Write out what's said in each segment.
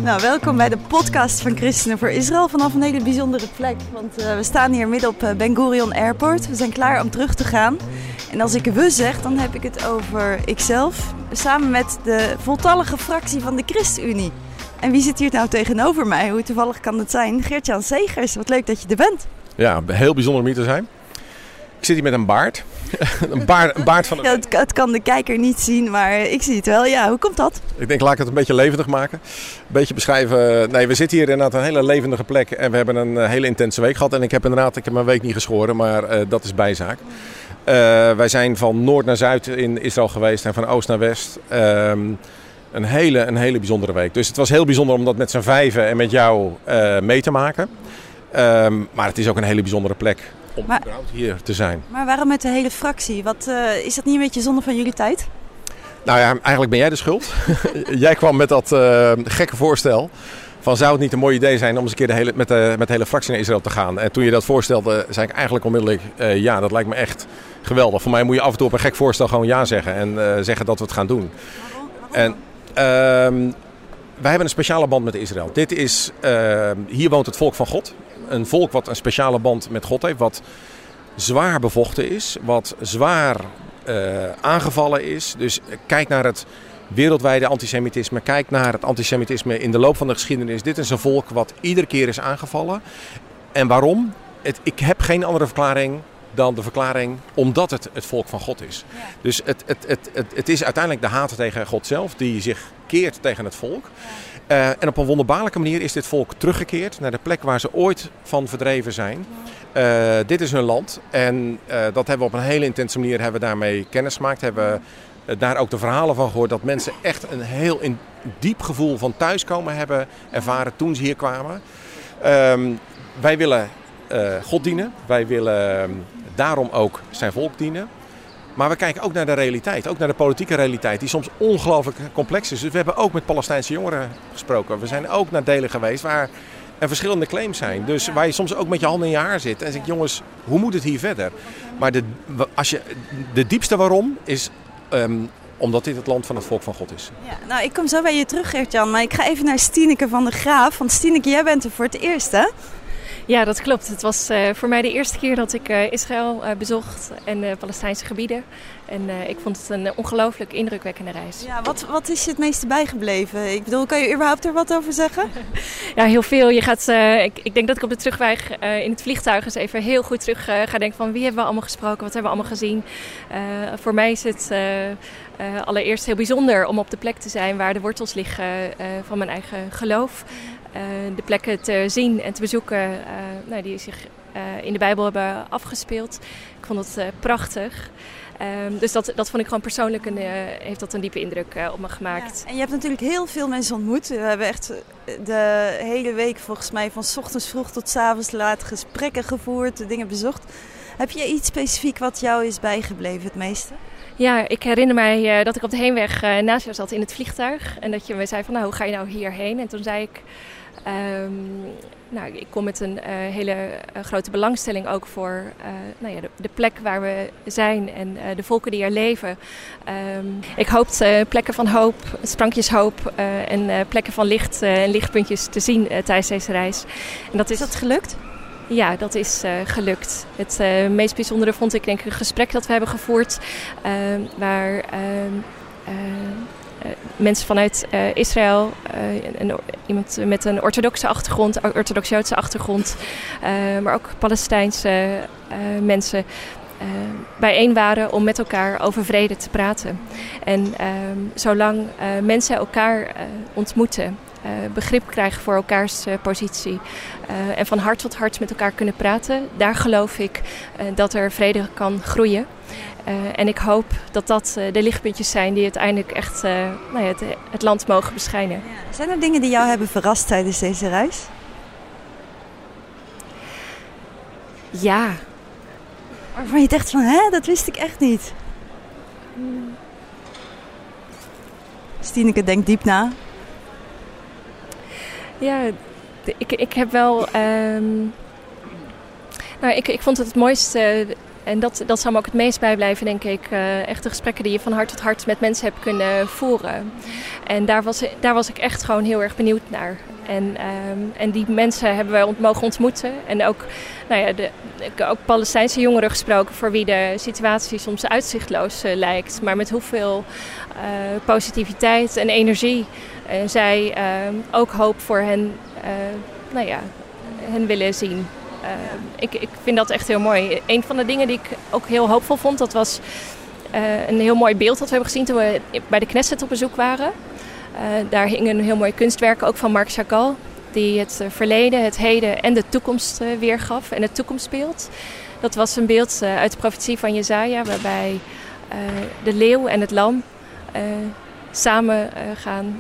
Nou, welkom bij de podcast van Christenen voor Israël vanaf een hele bijzondere plek. Want we staan hier midden op Ben Gurion Airport. We zijn klaar om terug te gaan. En als ik we zeg, dan heb ik het over ikzelf. Samen met de voltallige fractie van de ChristenUnie. En wie zit hier nou tegenover mij? Hoe toevallig kan het zijn? Geert-Jan Segers, wat leuk dat je er bent. Ja, heel bijzonder om hier te zijn. Ik zit hier met een baard. een baard van... Ja, het kan de kijker niet zien, maar ik zie het wel. Ja, hoe komt dat? Ik denk, laat ik het een beetje levendig maken. Een beetje beschrijven. Nee, we zitten hier inderdaad een hele levendige plek. En we hebben een hele intense week gehad. En ik heb mijn week niet geschoren, maar dat is bijzaak. Wij zijn van noord naar zuid in Israël geweest en van oost naar west. Een hele bijzondere week. Dus het was heel bijzonder om dat met z'n vijven en met jou mee te maken. Maar het is ook een hele bijzondere plek om überhaupt hier te zijn. Maar waarom met de hele fractie? Is dat niet een beetje zonde van jullie tijd? Nou ja, eigenlijk ben jij de schuld. Jij kwam met dat gekke voorstel. Van zou het niet een mooi idee zijn om eens een keer met de hele fractie naar Israël te gaan. En toen je dat voorstelde, zei ik eigenlijk onmiddellijk ja, dat lijkt me echt geweldig. Voor mij moet je af en toe op een gek voorstel gewoon ja zeggen. En zeggen dat we het gaan doen. Waarom? Wij hebben een speciale band met Israël. Hier woont het volk van God. Een volk wat een speciale band met God heeft. Wat zwaar bevochten is. Wat zwaar aangevallen is. Dus kijk naar het wereldwijde antisemitisme. Kijk naar het antisemitisme in de loop van de geschiedenis. Dit is een volk wat iedere keer is aangevallen. En waarom? Ik heb geen andere verklaring dan de verklaring omdat het volk van God is. Ja. Dus het is uiteindelijk de haat tegen God zelf die zich keert tegen het volk. Ja. En op een wonderbaarlijke manier is dit volk teruggekeerd naar de plek waar ze ooit van verdreven zijn. Ja. Dit is hun land en dat hebben we op een hele intense manier daarmee kennis gemaakt. Hebben daar ook de verhalen van gehoord dat mensen echt een heel diep gevoel van thuiskomen hebben ervaren toen ze hier kwamen. Wij willen God dienen. Wij willen daarom ook zijn volk dienen. Maar we kijken ook naar de realiteit. Ook naar de politieke realiteit. Die soms ongelooflijk complex is. Dus we hebben ook met Palestijnse jongeren gesproken. We zijn ook naar delen geweest waar er verschillende claims zijn. Dus waar je soms ook met je handen in je haar zit. En zegt, jongens, hoe moet het hier verder? Maar de diepste waarom is omdat dit het land van het volk van God is. Ja, nou, ik kom zo bij je terug, Geert-Jan. Maar ik ga even naar Stieneke van der Graaf. Want Stieneke, jij bent er voor het eerst, hè? Ja, dat klopt. Het was voor mij de eerste keer dat ik Israël bezocht en de Palestijnse gebieden. En ik vond het een ongelooflijk indrukwekkende reis. Ja, wat is je het meeste bijgebleven? Ik bedoel, kan je überhaupt er wat over zeggen? Ja, heel veel. Ik denk dat ik op de terugweg in het vliegtuig eens even heel goed terug ga denken van wie hebben we allemaal gesproken, wat hebben we allemaal gezien. Voor mij is het allereerst heel bijzonder om op de plek te zijn waar de wortels liggen van mijn eigen geloof. De plekken te zien en te bezoeken die zich in de Bijbel hebben afgespeeld. Ik vond het prachtig. Dus dat vond ik gewoon persoonlijk heeft dat een diepe indruk op me gemaakt. Ja, en je hebt natuurlijk heel veel mensen ontmoet. We hebben echt de hele week volgens mij van 's ochtends vroeg tot 's avonds laat gesprekken gevoerd, dingen bezocht. Heb je iets specifiek wat jou is bijgebleven het meeste? Ja, ik herinner mij dat ik op de heenweg naast jou zat in het vliegtuig. En dat je me zei van, hoe ga je nou hierheen? En toen zei ik, ik kom met een hele grote belangstelling ook voor de plek waar we zijn en de volken die er leven. Ik hoopte plekken van hoop, sprankjes hoop en plekken van licht en lichtpuntjes te zien tijdens deze reis. En is dat gelukt? Ja, dat is gelukt. Het meest bijzondere vond ik denk ik een gesprek dat we hebben gevoerd waar mensen vanuit Israël, iemand met een orthodox-Joodse achtergrond, maar ook Palestijnse mensen bijeen waren om met elkaar over vrede te praten. En zolang mensen elkaar ontmoeten, begrip krijgen voor elkaars positie en van hart tot hart met elkaar kunnen praten, daar geloof ik dat er vrede kan groeien. En ik hoop dat de lichtpuntjes zijn die uiteindelijk echt het land mogen beschijnen. Ja. Zijn er dingen die jou hebben verrast tijdens deze reis? Ja. Waarvan je dacht van, dat wist ik echt niet. Stieneke denkt diep na. Ja, ik heb wel... ik vond het mooiste... En dat zal me ook het meest bijblijven, denk ik. Echt de gesprekken die je van hart tot hart met mensen hebt kunnen voeren. En daar was ik echt gewoon heel erg benieuwd naar. En die mensen hebben wij mogen ontmoeten. En ook, ook Palestijnse jongeren gesproken voor wie de situatie soms uitzichtloos lijkt. Maar met hoeveel positiviteit en energie zij ook hoop voor hen, hen willen zien. Ik vind dat echt heel mooi. Een van de dingen die ik ook heel hoopvol vond, dat was een heel mooi beeld dat we hebben gezien toen we bij de Knesset op bezoek waren. Daar hing een heel mooi kunstwerk ook van Marc Chagall, die het verleden, het heden en de toekomst weergaf en het toekomstbeeld. Dat was een beeld uit de profetie van Jesaja, waarbij de leeuw en het lam samen gaan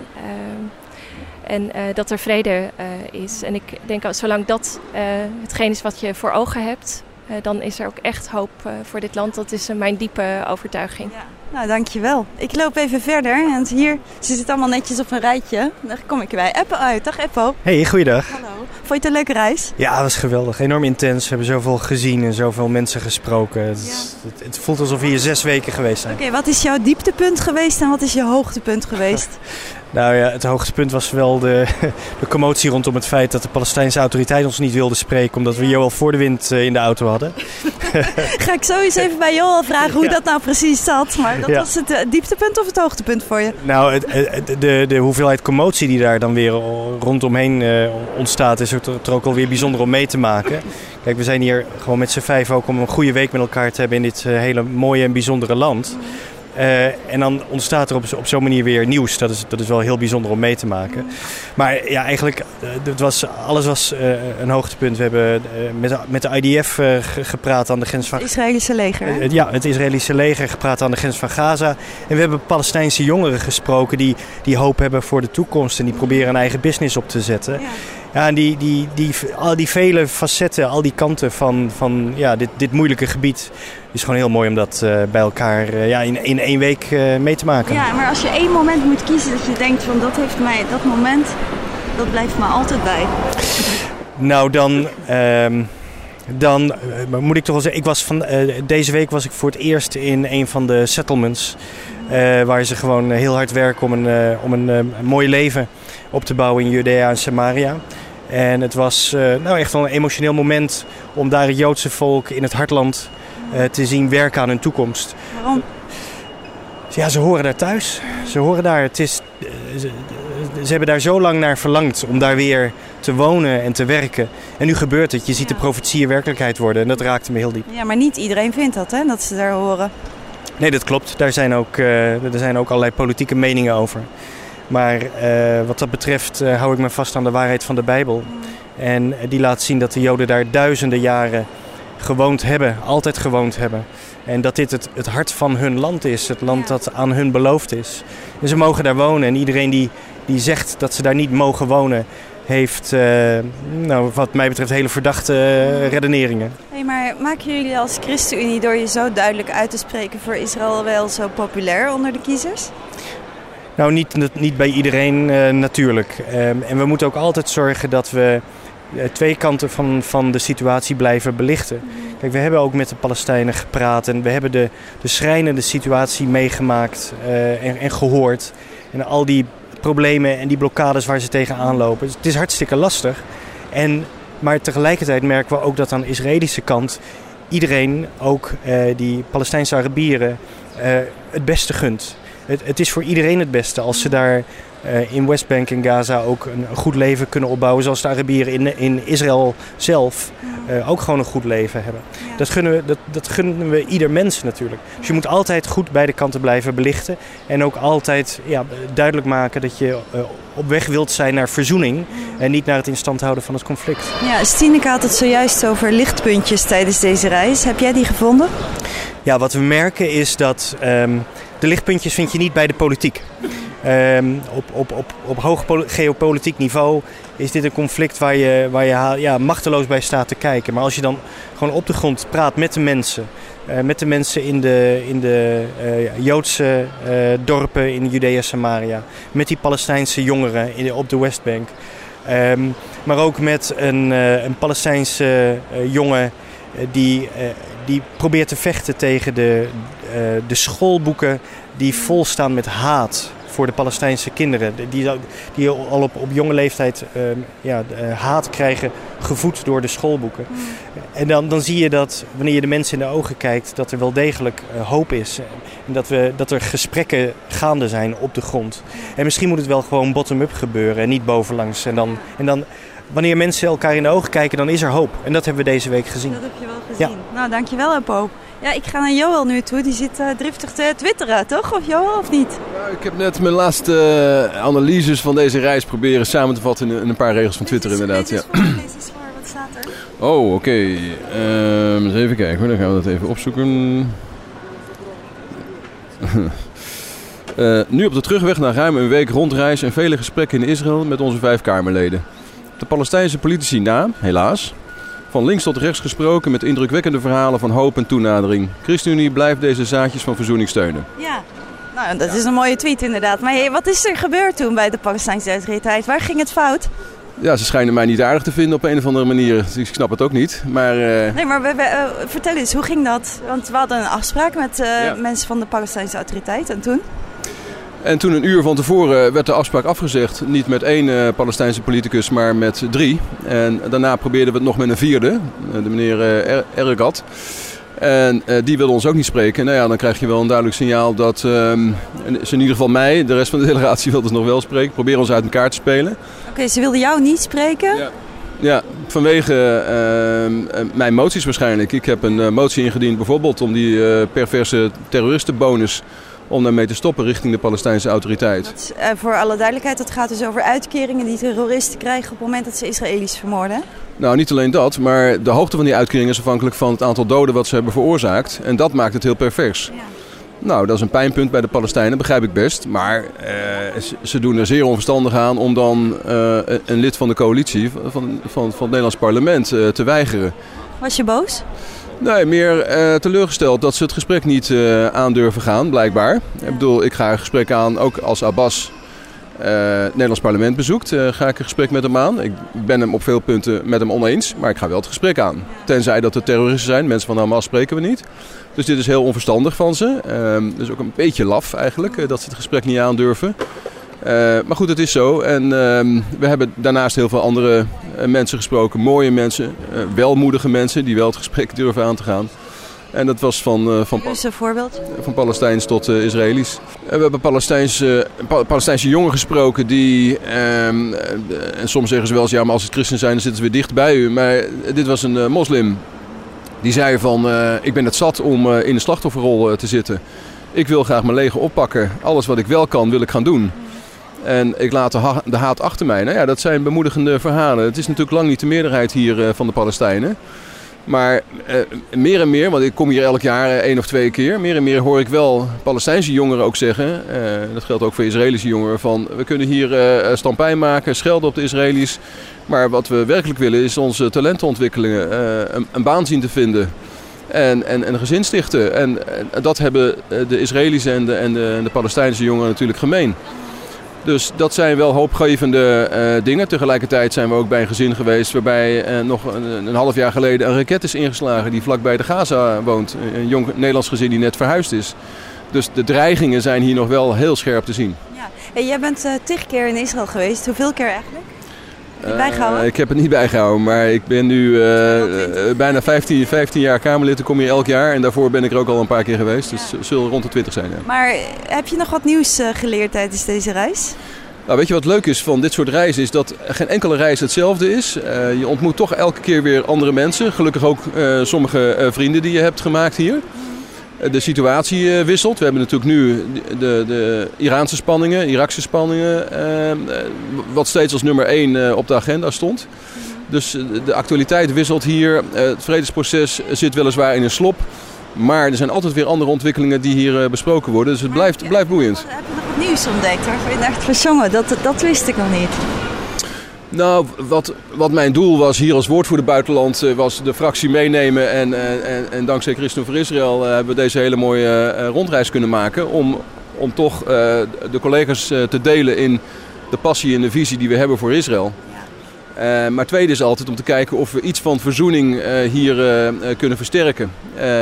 en dat er vrede is. En ik denk, zolang dat hetgeen is wat je voor ogen hebt, dan is er ook echt hoop voor dit land. Dat is mijn diepe overtuiging. Ja. Nou, dankjewel. Ik loop even verder. En hier, ze zit allemaal netjes op een rijtje. Daar kom ik bij Eppo uit. Dag Eppo. Hey, goeiedag. Hallo. Vond je het een leuke reis? Ja, het was geweldig. Enorm intens. We hebben zoveel gezien en zoveel mensen gesproken. Het voelt alsof we hier 6 weken geweest zijn. Oké, wat is jouw dieptepunt geweest en wat is je hoogtepunt geweest? Nou ja, het hoogtepunt was wel de commotie rondom het feit dat de Palestijnse autoriteit ons niet wilde spreken, omdat we Joël voor de wind in de auto hadden. Ga ik sowieso even bij Joël vragen hoe dat nou precies zat. Maar dat was het dieptepunt of het hoogtepunt voor je? Nou, de hoeveelheid commotie die daar dan weer rondomheen ontstaat, is er ook alweer bijzonder om mee te maken. Kijk, we zijn hier gewoon met z'n 5 ook om een goede week met elkaar te hebben in dit hele mooie en bijzondere land. En dan ontstaat er op zo'n manier weer nieuws. Dat is wel heel bijzonder om mee te maken. Maar ja, eigenlijk, alles was een hoogtepunt. We hebben met de IDF gepraat aan de grens van... Het Israëlische leger, hè? Het Israëlische leger gepraat aan de grens van Gaza. En we hebben Palestijnse jongeren gesproken die hoop hebben voor de toekomst. En die proberen een eigen business op te zetten. Ja, en al die vele facetten, al die kanten van dit moeilijke gebied, is gewoon heel mooi om dat bij elkaar in 1 week mee te maken. Ja, maar als je 1 moment moet kiezen dat je denkt van dat moment, dat blijft me altijd bij. Nou, dan moet ik toch wel zeggen, deze week was ik voor het eerst in een van de settlements, waar ze gewoon heel hard werken om een mooi leven op te bouwen in Judea en Samaria. En het was echt wel een emotioneel moment om daar het Joodse volk in het hartland te zien werken aan hun toekomst. Waarom? Ja, ze horen daar thuis. Ze horen daar. Ze hebben daar zo lang naar verlangd om daar weer te wonen en te werken. En nu gebeurt het. Je ziet de profetieën werkelijkheid worden. En dat raakte me heel diep. Ja, maar niet iedereen vindt dat, hè? Dat ze daar horen. Nee, dat klopt. Er zijn ook allerlei politieke meningen over. Maar wat dat betreft hou ik me vast aan de waarheid van de Bijbel. En die laat zien dat de Joden daar duizenden jaren gewoond hebben, altijd gewoond hebben. En dat dit het hart van hun land is, het land dat aan hun beloofd is. En ze mogen daar wonen en iedereen die zegt dat ze daar niet mogen wonen, heeft wat mij betreft hele verdachte redeneringen. Hey, maar maken jullie als ChristenUnie door je zo duidelijk uit te spreken voor Israël wel zo populair onder de kiezers? Nou, niet bij iedereen natuurlijk. En we moeten ook altijd zorgen dat we 2 kanten van de situatie blijven belichten. Kijk, we hebben ook met de Palestijnen gepraat en we hebben de schrijnende situatie meegemaakt en gehoord. En al die problemen en die blokkades waar ze tegenaan lopen. Het is hartstikke lastig. Maar tegelijkertijd merken we ook dat aan de Israëlische kant iedereen, ook die Palestijnse Arabieren, het beste gunt. Het is voor iedereen het beste als ze daar in Westbank en Gaza ook een goed leven kunnen opbouwen. Zoals de Arabieren in Israël zelf ook gewoon een goed leven hebben. Ja. Dat gunnen we ieder mens natuurlijk. Dus je moet altijd goed beide kanten blijven belichten. En ook altijd duidelijk maken dat je op weg wilt zijn naar verzoening. En niet naar het in stand houden van het conflict. Ja, Stineke had het zojuist over lichtpuntjes tijdens deze reis. Heb jij die gevonden? Ja, wat we merken is dat de lichtpuntjes vind je niet bij de politiek. Op hoog geopolitiek niveau is dit een conflict waar je machteloos bij staat te kijken. Maar als je dan gewoon op de grond praat met de mensen in de Joodse dorpen in Judea en Samaria, met die Palestijnse jongeren op de Westbank, maar ook met een Palestijnse jongen die probeert te vechten tegen de schoolboeken die vol staan met haat voor de Palestijnse kinderen. Die al op jonge leeftijd haat krijgen, gevoed door de schoolboeken. En dan zie je dat, wanneer je de mensen in de ogen kijkt, dat er wel degelijk hoop is. En dat er gesprekken gaande zijn op de grond. En misschien moet het wel gewoon bottom-up gebeuren en niet bovenlangs. En dan wanneer mensen elkaar in de ogen kijken, dan is er hoop. En dat hebben we deze week gezien. Dat heb je wel gezien. Ja. Nou, dankjewel, Poop. Ja, ik ga naar Joël nu toe. Die zit driftig te twitteren, toch? Of Joël, of niet? Ja, ik heb net mijn laatste analyses van deze reis proberen samen te vatten in een paar regels van Twitter, inderdaad. Lees eens voor, wat staat er? Oh, oké. Eens even kijken hoor, dan gaan we dat even opzoeken. Nu op de terugweg naar ruim een week rondreis en vele gesprekken in Israël met onze 5 Kamerleden. De Palestijnse politici na, helaas. Van links tot rechts gesproken met indrukwekkende verhalen van hoop en toenadering. ChristenUnie blijft deze zaadjes van verzoening steunen. Ja, nou dat is een mooie tweet inderdaad. Maar hey, wat is er gebeurd toen bij de Palestijnse autoriteit? Waar ging het fout? Ja, ze schijnen mij niet aardig te vinden op een of andere manier. Ik snap het ook niet. Maar, Nee, maar vertel eens, hoe ging dat? Want we hadden een afspraak met mensen van de Palestijnse autoriteit en toen? En toen een uur van tevoren werd de afspraak afgezegd. Niet met 1 Palestijnse politicus, maar met 3. En daarna probeerden we het nog met een 4e, de meneer Ergat. En die wilde ons ook niet spreken. Nou ja, dan krijg je wel een duidelijk signaal dat ze in ieder geval mij, de rest van de delegatie wilde dus nog wel spreken. Proberen ons uit elkaar te spelen. Oké, ze wilden jou niet spreken? Ja, vanwege mijn moties waarschijnlijk. Ik heb een motie ingediend bijvoorbeeld om die perverse terroristenbonus om daarmee te stoppen richting de Palestijnse autoriteit. Voor alle duidelijkheid, dat gaat dus over uitkeringen die terroristen krijgen op het moment dat ze Israëli's vermoorden. Nou, niet alleen dat, maar de hoogte van die uitkering is afhankelijk van het aantal doden wat ze hebben veroorzaakt. En dat maakt het heel pervers. Ja. Nou, dat is een pijnpunt bij de Palestijnen, begrijp ik best. Maar ze doen er zeer onverstandig aan om dan een lid van de coalitie, van het Nederlands parlement, te weigeren. Was je boos? Nee, meer teleurgesteld dat ze het gesprek niet aandurven gaan, blijkbaar. Ja. Ik bedoel, ik ga een gesprek aan, ook als Abbas het Nederlands parlement bezoekt, ga ik een gesprek met hem aan. Ik ben hem op veel punten met hem oneens, maar ik ga wel het gesprek aan. Tenzij dat er terroristen zijn, mensen van Hamas spreken we niet. Dus dit is heel onverstandig van ze. Dus ook een beetje laf eigenlijk, dat ze het gesprek niet aandurven. Maar goed, het is zo. En we hebben daarnaast heel veel andere mensen gesproken. Mooie mensen, welmoedige mensen die wel het gesprek durven aan te gaan. En dat was van Palestijns tot Israëli's. We hebben Palestijnse jongeren gesproken die... en soms zeggen ze wel eens, ja, maar als het christen zijn, dan zitten ze weer dicht bij u. Maar dit was een moslim. Die zei van, ik ben het zat om in de slachtofferrol te zitten. Ik wil graag mijn leger oppakken. Alles wat ik wel kan, wil ik gaan doen. En ik laat de haat achter mij. Nou ja, dat zijn bemoedigende verhalen. Het is natuurlijk lang niet de meerderheid hier van de Palestijnen. Maar meer en meer, want ik kom hier elk jaar 1 of 2 keer. Meer en meer hoor ik wel Palestijnse jongeren ook zeggen. Dat geldt ook voor Israëlische jongeren. Van, we kunnen hier stampij maken, schelden op de Israëli's. Maar wat we werkelijk willen is onze talenten ontwikkelen. Een baan zien te vinden. En een gezin stichten. En dat hebben de Israëlische en de Palestijnse jongeren natuurlijk gemeen. Dus dat zijn wel hoopgevende dingen. Tegelijkertijd zijn we ook bij een gezin geweest waarbij nog een half jaar geleden een raket is ingeslagen die vlakbij de Gaza woont. Een jong Nederlands gezin die net verhuisd is. Dus de dreigingen zijn hier nog wel heel scherp te zien. Ja. Hey, jij bent 10 keer in Israël geweest. Hoeveel keer eigenlijk? Bijgehouden? Ik heb het niet bijgehouden, maar ik ben nu bijna 15 jaar Kamerlid. Ik kom hier elk jaar en daarvoor ben ik er ook al een paar keer geweest. Dus het zullen rond de 20 zijn. Ja. Maar heb je nog wat nieuws geleerd tijdens deze reis? Nou, weet je wat leuk is van dit soort reizen? Is dat geen enkele reis hetzelfde is. Je ontmoet toch elke keer weer andere mensen. Gelukkig ook sommige vrienden die je hebt gemaakt hier. De situatie wisselt. We hebben natuurlijk nu de Iraanse spanningen, Irakse spanningen, wat steeds als nummer 1 op de agenda stond. Dus de actualiteit wisselt hier. Het vredesproces zit weliswaar in een slop. Maar er zijn altijd weer andere ontwikkelingen die hier besproken worden. Dus het blijft boeiend. Heb je nog wat nieuws ontdekt waarvan je dacht van jongen, dat wist ik nog niet? Nou, wat mijn doel was hier als woordvoerder buitenland was de fractie meenemen. En dankzij Christen voor Israël hebben we deze hele mooie rondreis kunnen maken. Om toch de collega's te delen in de passie en de visie die we hebben voor Israël. Maar tweede is altijd om te kijken of we iets van verzoening hier kunnen versterken.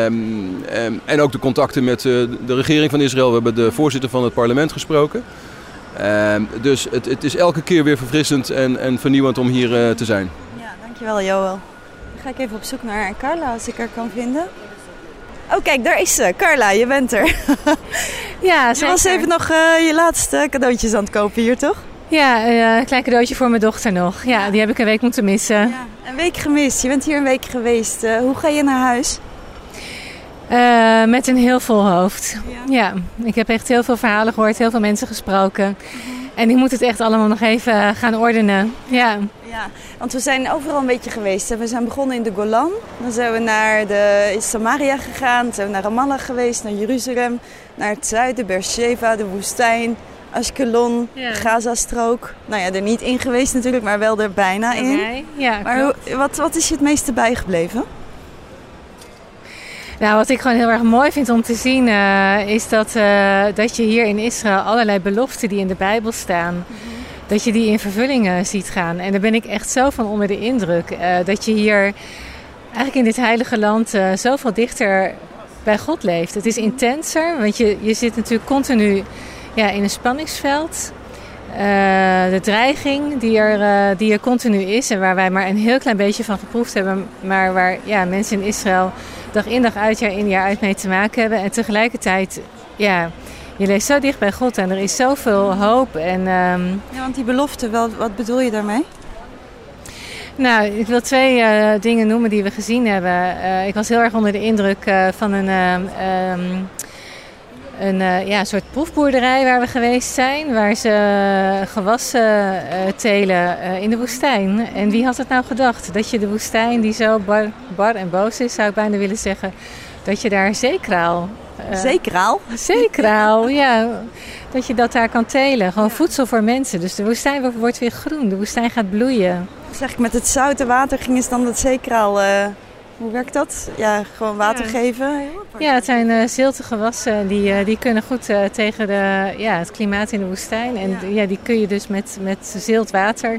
En ook de contacten met de regering van Israël. We hebben de voorzitter van het parlement gesproken. Dus het is elke keer weer verfrissend en vernieuwend om hier te zijn. Ja, dankjewel Joël. Dan ga ik even op zoek naar Carla als ik haar kan vinden. Oh kijk, daar is ze. Carla, je bent er. Ja, je was even nog je laatste cadeautjes aan het kopen hier, toch? Ja, een klein cadeautje voor mijn dochter nog. Ja, die heb ik een week moeten missen. Ja, een week gemist. Je bent hier een week geweest. Hoe ga je naar huis? Met een heel vol hoofd. Ja, ik heb echt heel veel verhalen gehoord, heel veel mensen gesproken. En ik moet het echt allemaal nog even gaan ordenen. Ja, want we zijn overal een beetje geweest. We zijn begonnen in de Golan. Dan zijn we naar Samaria gegaan. Dan zijn we naar Ramallah geweest, naar Jeruzalem. Naar het zuiden, Beersheva, de woestijn. Ashkelon, Gazastrook. Nou ja, er niet in geweest natuurlijk, maar wel er bijna in. Ja, maar wat is je het meeste bijgebleven? Nou, wat ik gewoon heel erg mooi vind om te zien is dat je hier in Israël allerlei beloften die in de Bijbel staan, dat je die in vervulling ziet gaan. En daar ben ik echt zo van onder de indruk. Dat je hier eigenlijk in dit heilige land zoveel dichter bij God leeft. Het is intenser, want je zit natuurlijk continu in een spanningsveld. De dreiging die er continu is en waar wij maar een heel klein beetje van geproefd hebben, maar waar mensen in Israël dag in dag uit, jaar in jaar uit mee te maken hebben. En tegelijkertijd, je leeft zo dicht bij God en er is zoveel hoop. En, want die belofte, wat bedoel je daarmee? Nou, ik wil 2 dingen noemen die we gezien hebben. Ik was heel erg onder de indruk van een soort proefboerderij waar we geweest zijn. Waar ze gewassen telen in de woestijn. En wie had het nou gedacht? Dat je de woestijn die zo bar en boos is, zou ik bijna willen zeggen. Dat je daar zeekraal... Zeekraal, ja. Dat je dat daar kan telen. Gewoon voedsel voor mensen. Dus de woestijn wordt weer groen. De woestijn gaat bloeien. Zeg ik, met het zoute water gingen ze dan dat zeekraal... Hoe werkt dat? Ja, gewoon water geven? Ja, het zijn zilte gewassen. Die kunnen goed tegen het klimaat in de woestijn. En die kun je dus met zilt water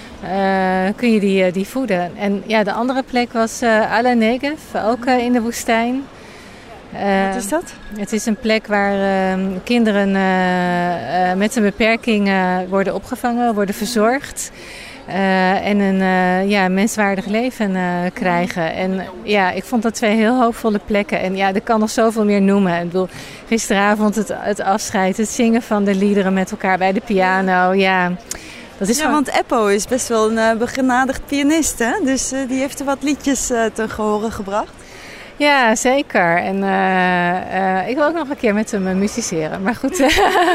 kun je die voeden. En de andere plek was Ala Negev, ook in de woestijn. Wat is dat? Het is een plek waar kinderen met een beperking worden opgevangen, worden verzorgd. En een menswaardig leven krijgen. En ik vond dat 2 heel hoopvolle plekken. En ik kan nog zoveel meer noemen. Ik bedoel, gisteravond het afscheid, het zingen van de liederen met elkaar bij de piano. Dat is want Eppo is best wel een begenadigd pianist, hè? Dus die heeft er wat liedjes ten gehore gebracht. Ja, zeker. En ik wil ook nog een keer met hem musiceren. Maar goed,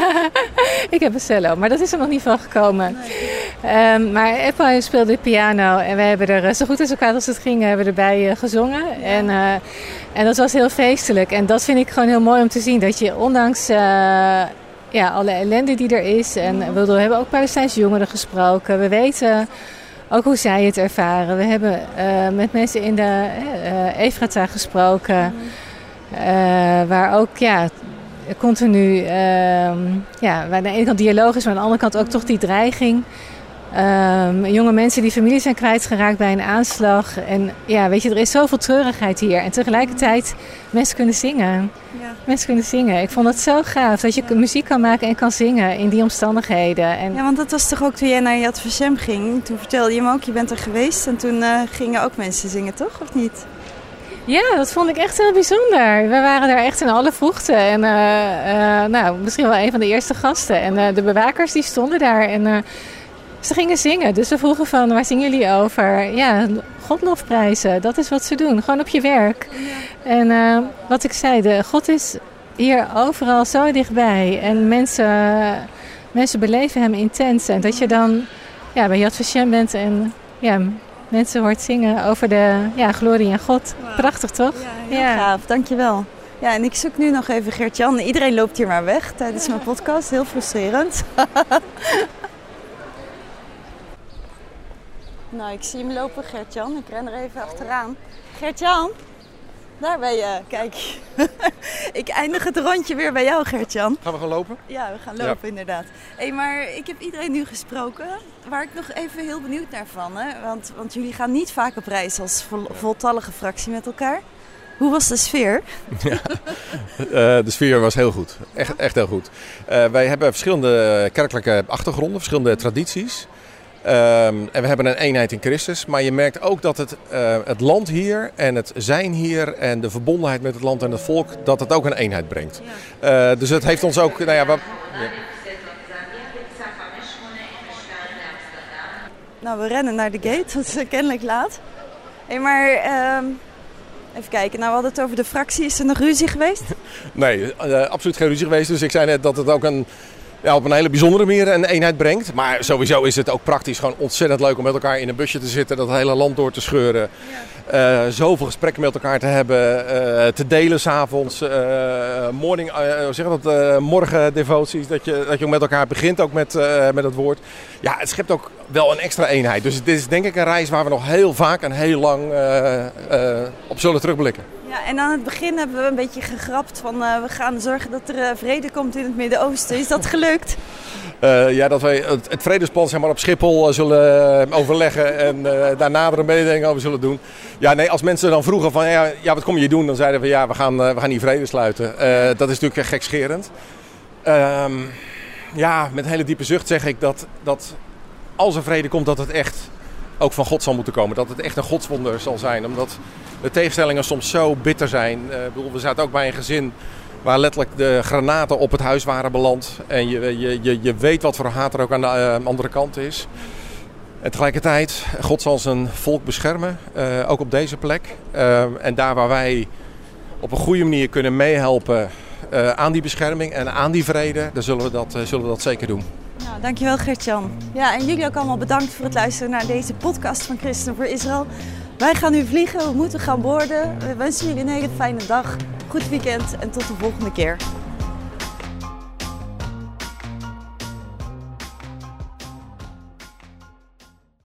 ik heb een cello. Maar dat is er nog niet van gekomen. Maar Eppo speelde de piano. En we hebben er zo goed als kwaad als het ging, hebben we erbij gezongen. En dat was heel feestelijk. En dat vind ik gewoon heel mooi om te zien. Dat je ondanks alle ellende die er is. En we hebben ook Palestijnse jongeren gesproken. We weten... Ook hoe zij het ervaren. We hebben met mensen in de Efrata gesproken. Waar ook continu... waar aan de ene kant dialoog is, maar aan de andere kant ook toch die dreiging. Jonge mensen die familie zijn kwijtgeraakt bij een aanslag. En weet je, er is zoveel treurigheid hier. En tegelijkertijd mensen kunnen zingen. Mensen kunnen zingen. Ik vond het zo gaaf dat je muziek kan maken en kan zingen in die omstandigheden. En... Ja, want dat was toch ook toen jij naar Yad Vashem ging. Toen vertelde je me ook, je bent er geweest. En toen gingen ook mensen zingen, toch? Of niet? Ja, dat vond ik echt heel bijzonder. We waren daar echt in alle vroegte. En misschien wel een van de eerste gasten. En de bewakers die stonden daar en... Ze gingen zingen, dus we vroegen van, waar zingen jullie over? Ja, Godlofprijzen, dat is wat ze doen, gewoon op je werk. Ja. En wat ik zei, God is hier overal zo dichtbij. En mensen beleven hem intens. En dat je dan bij Yad Vashem bent en mensen hoort zingen over de glorie aan God. Wow. Prachtig, toch? Ja, heel gaaf, dankjewel. Ja, en ik zoek nu nog even Gert-Jan. Iedereen loopt hier maar weg tijdens mijn podcast, heel frustrerend. Nou, ik zie hem lopen, Gert-Jan. Ik ren er even achteraan. Gert-Jan, daar ben je. Kijk, ik eindig het rondje weer bij jou, Gert-Jan. Gaan we gaan lopen? Ja, we gaan lopen, inderdaad. Hey, maar ik heb iedereen nu gesproken, waar ik nog even heel benieuwd naar van. Hè? Want jullie gaan niet vaak op reis als voltallige fractie met elkaar. Hoe was de sfeer? De sfeer was heel goed. Echt heel goed. Wij hebben verschillende kerkelijke achtergronden, verschillende tradities. En we hebben een eenheid in Christus. Maar je merkt ook dat het land hier en het zijn hier en de verbondenheid met het land en het volk, dat het ook een eenheid brengt. Dus het heeft ons ook... Nou, we rennen naar de gate, dat is kennelijk laat. Maar even kijken, nou we hadden het over de fractie. Is er nog ruzie geweest? Nee, absoluut geen ruzie geweest. Dus ik zei net dat het ook op een hele bijzondere manier een eenheid brengt. Maar sowieso is het ook praktisch gewoon ontzettend leuk om met elkaar in een busje te zitten. Dat hele land door te scheuren. Zoveel gesprekken met elkaar te hebben. Te delen s'avonds. Morgen devoties. Dat je ook met elkaar begint ook met het woord. Ja, het schept ook wel een extra eenheid. Dus dit is denk ik een reis waar we nog heel vaak en heel lang op zullen terugblikken. Ja, en aan het begin hebben we een beetje gegrapt van we gaan zorgen dat er vrede komt in het Midden-Oosten. Is dat gelukt? Dat wij het vredesplan zeg maar, op Schiphol zullen overleggen en daar nadere mededelingen over zullen doen. Ja, nee, als mensen dan vroegen van wat kom je doen? Dan zeiden we we gaan hier vrede sluiten. Dat is natuurlijk gekscherend. Met een hele diepe zucht zeg ik dat als er vrede komt dat het echt ook van God zal moeten komen. Dat het echt een godswonder zal zijn. Omdat de tegenstellingen soms zo bitter zijn. We zaten ook bij een gezin waar letterlijk de granaten op het huis waren beland. En je weet wat voor haat er ook aan de andere kant is. En tegelijkertijd, God zal zijn volk beschermen. Ook op deze plek. En daar waar wij op een goede manier kunnen meehelpen aan die bescherming en aan die vrede, dan zullen we dat zeker doen. Nou, dankjewel Gert-Jan. Ja, en jullie ook allemaal bedankt voor het luisteren naar deze podcast van Christen voor Israël. Wij gaan nu vliegen, we moeten gaan boorden. We wensen jullie een hele fijne dag, goed weekend en tot de volgende keer.